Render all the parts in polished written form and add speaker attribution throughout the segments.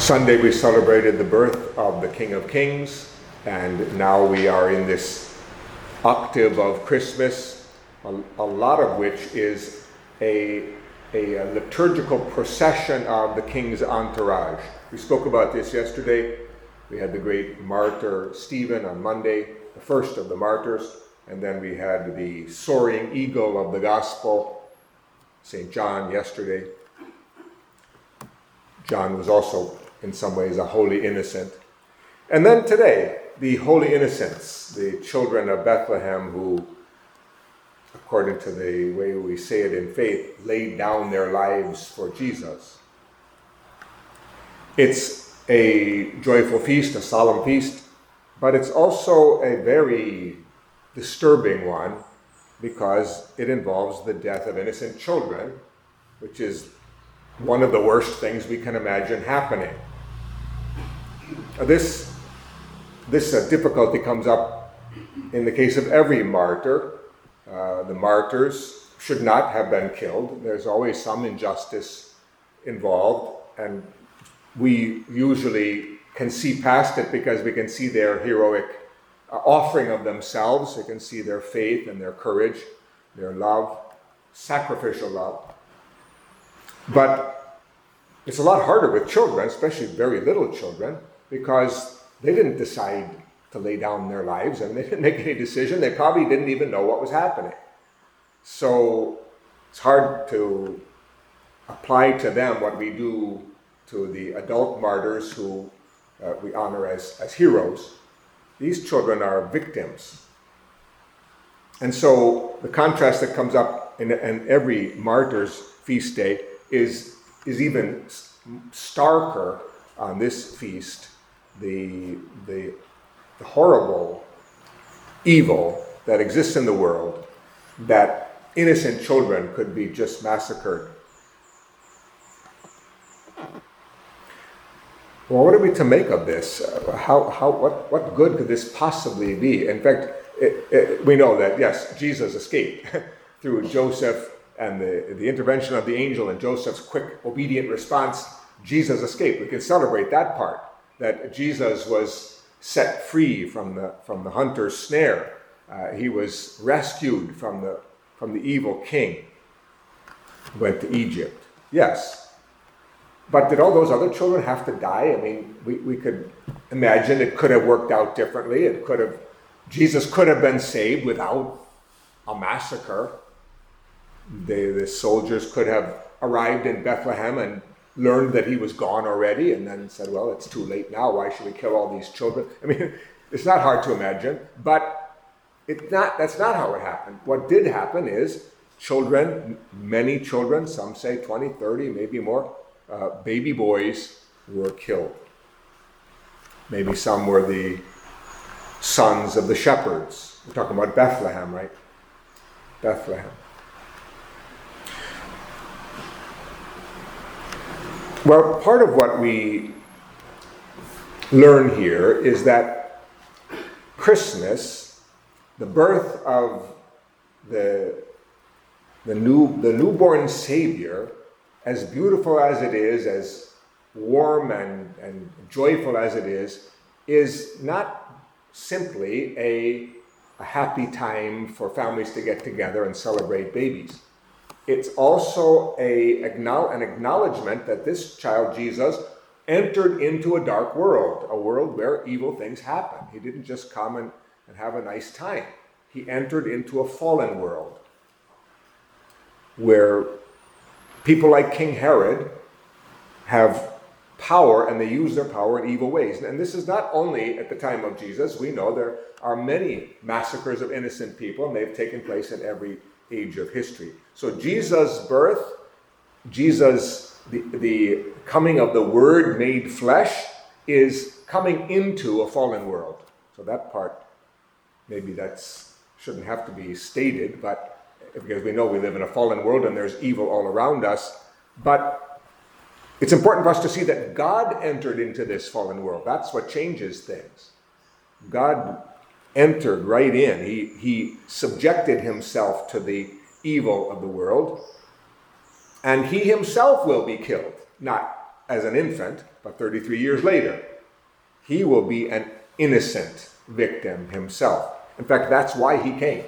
Speaker 1: Sunday we celebrated the birth of the King of Kings, and now we are in this octave of Christmas, a lot of which is a liturgical procession of the King's entourage. We spoke about this yesterday. We had the great martyr Stephen on Monday, the first of the martyrs, and then we had the soaring eagle of the gospel, St. John, yesterday. John was also, in some ways, a holy innocent. And then today, the holy innocents, the children of Bethlehem who, according to the way we say it in faith, laid down their lives for Jesus. It's a joyful feast, a solemn feast, but it's also a very disturbing one because it involves the death of innocent children, which is one of the worst things we can imagine happening. This difficulty comes up in the case of every martyr. The martyrs should not have been killed. There's always some injustice involved, and we usually can see past it because we can see their heroic offering of themselves. We can see their faith and their courage, their love, sacrificial love. But it's a lot harder with children, especially very little children, because they didn't decide to lay down their lives and they didn't make any decision. They probably didn't even know what was happening. So it's hard to apply to them what we do to the adult martyrs who we honor as heroes. These children are victims. And so the contrast that comes up in every martyr's feast day is even starker on this feast. The horrible evil that exists in the world, that innocent children could be just massacred. Well, what are we to make of this? What good could this possibly be? In fact, we know that, yes, Jesus escaped through Joseph and the intervention of the angel and Joseph's quick, obedient response. Jesus escaped. We can celebrate that part, that Jesus was set free from the hunter's snare. He was rescued from the evil king who went to Egypt. Yes. But did all those other children have to die? I mean, we could imagine it could have worked out differently. Jesus could have been saved without a massacre. The soldiers could have arrived in Bethlehem and learned that he was gone already and then said, well, it's too late now. Why should we kill all these children? I mean, it's not hard to imagine, but that's not how it happened. What did happen is children, many children, some say 20, 30, maybe more, baby boys were killed. Maybe some were the sons of the shepherds. We're talking about Bethlehem, right? Bethlehem. Well, part of what we learn here is that Christmas, the birth of the newborn Savior, as beautiful as it is, as warm and joyful as it is not simply a happy time for families to get together and celebrate babies. It's also an acknowledgement that this child, Jesus, entered into a dark world, a world where evil things happen. He didn't just come and have a nice time. He entered into a fallen world where people like King Herod have power and they use their power in evil ways. And this is not only at the time of Jesus. We know there are many massacres of innocent people, and they've taken place in every age of history. So Jesus' birth, the coming of the Word made flesh, is coming into a fallen world. So that part, maybe shouldn't have to be stated, but because we know we live in a fallen world and there's evil all around us. But it's important for us to see that God entered into this fallen world. That's what changes things. God entered right in. He subjected himself to the evil of the world, and he himself will be killed. Not as an infant, but 33 years later. He will be an innocent victim himself. In fact, that's why he came.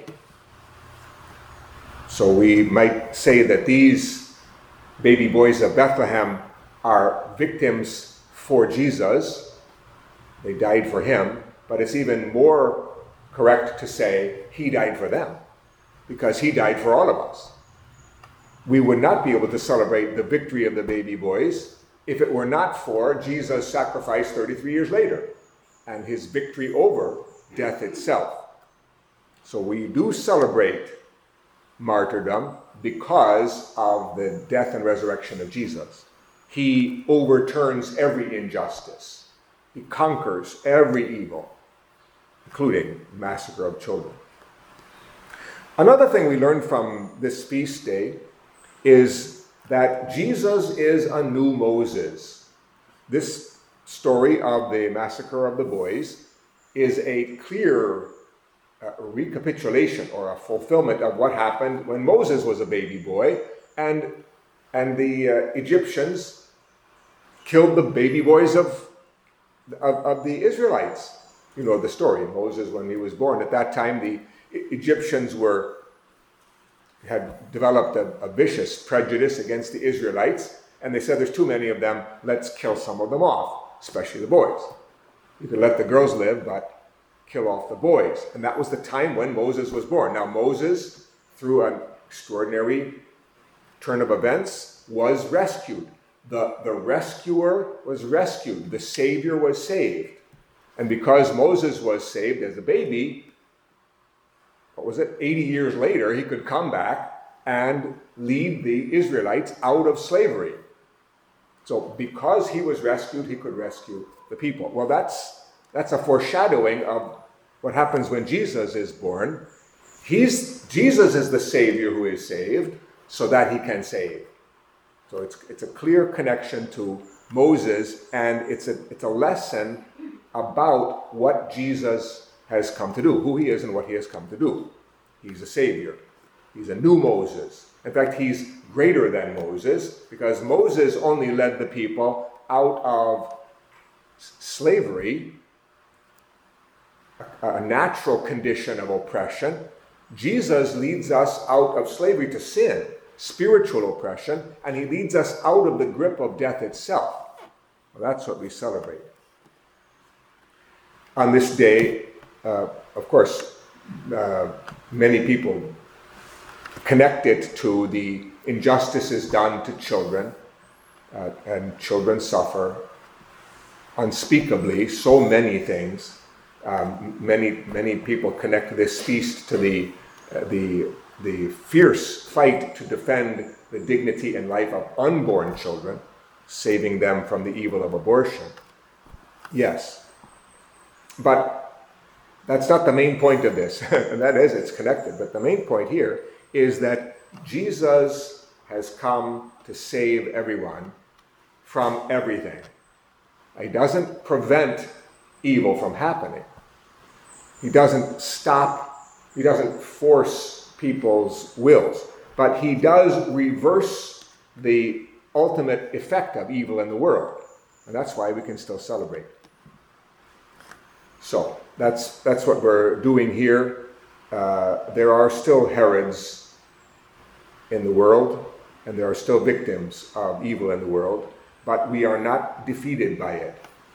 Speaker 1: So we might say that these baby boys of Bethlehem are victims for Jesus. They died for him, but it's even more correct to say he died for them, because he died for all of us. We would not be able to celebrate the victory of the baby boys if it were not for Jesus' sacrifice 33 years later and his victory over death itself. So we do celebrate martyrdom because of the death and resurrection of Jesus. He overturns every injustice. He conquers every evil, including massacre of children. Another thing we learn from this feast day is that Jesus is a new Moses. This story of the massacre of the boys is a clear recapitulation or a fulfillment of what happened when Moses was a baby boy and the Egyptians killed the baby boys of the Israelites. You know the story. Moses, when he was born, at that time the Egyptians had developed a vicious prejudice against the Israelites, and they said, there's too many of them, let's kill some of them off, especially the boys. You could let the girls live, but kill off the boys. And that was the time when Moses was born. Now Moses, through an extraordinary turn of events, was rescued. The rescuer was rescued. The Savior was saved. And because Moses was saved as a baby, 80 years later, he could come back and lead the Israelites out of slavery. So because he was rescued, he could rescue the people. Well, that's a foreshadowing of what happens when Jesus is born. Jesus is the Savior who is saved so that he can save. So it's a clear connection to Moses, and it's a lesson about what Jesus has come to do, who he is and what he has come to do. He's a Savior. He's a new Moses. In fact, he's greater than Moses, because Moses only led the people out of slavery, a natural condition of oppression. Jesus leads us out of slavery to sin, spiritual oppression, and he leads us out of the grip of death itself. Well, that's what we celebrate. On this day, of course, many people connect it to the injustices done to children, and children suffer unspeakably so many things. Many people connect this feast to the fierce fight to defend the dignity and life of unborn children, saving them from the evil of abortion. Yes, but that's not the main point of this. And that is, it's connected. But the main point here is that Jesus has come to save everyone from everything. He doesn't prevent evil from happening. He doesn't force people's wills. But he does reverse the ultimate effect of evil in the world. And that's why we can still celebrate. So that's what we're doing here. There are still Herods in the world, and there are still victims of evil in the world, but we are not defeated by it.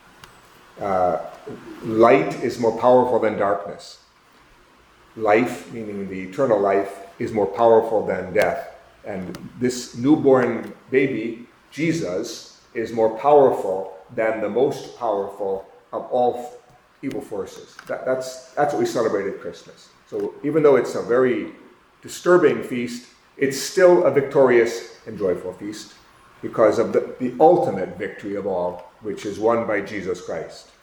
Speaker 1: Light is more powerful than darkness. Life, meaning the eternal life, is more powerful than death. And this newborn baby, Jesus, is more powerful than the most powerful of all evil forces. That's what we celebrate at Christmas. So even though it's a very disturbing feast, it's still a victorious and joyful feast because of the ultimate victory of all, which is won by Jesus Christ.